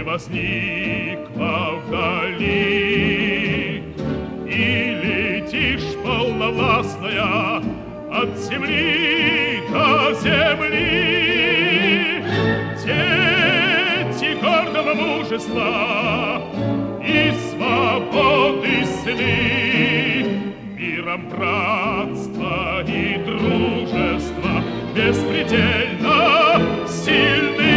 возникла вдали, и летишь полновластная от земли до земли. Дети гордого мужества и свободы сны, миром братства и дружества беспредельно сильны.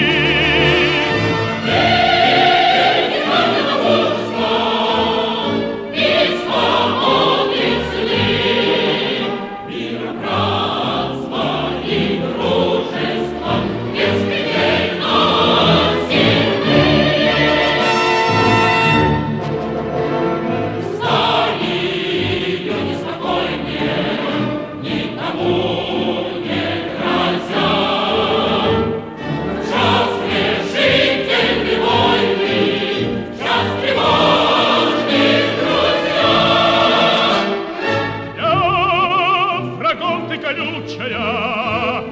Колючая,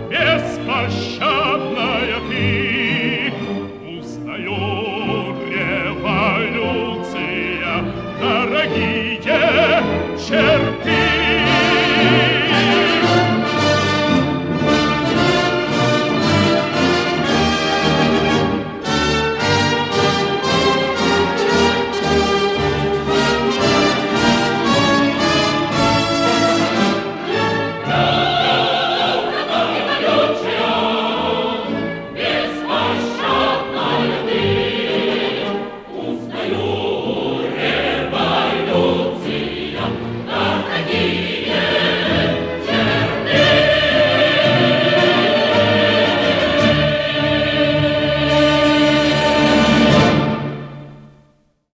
беспощадная ты, узнаю, революция, дорогие черты.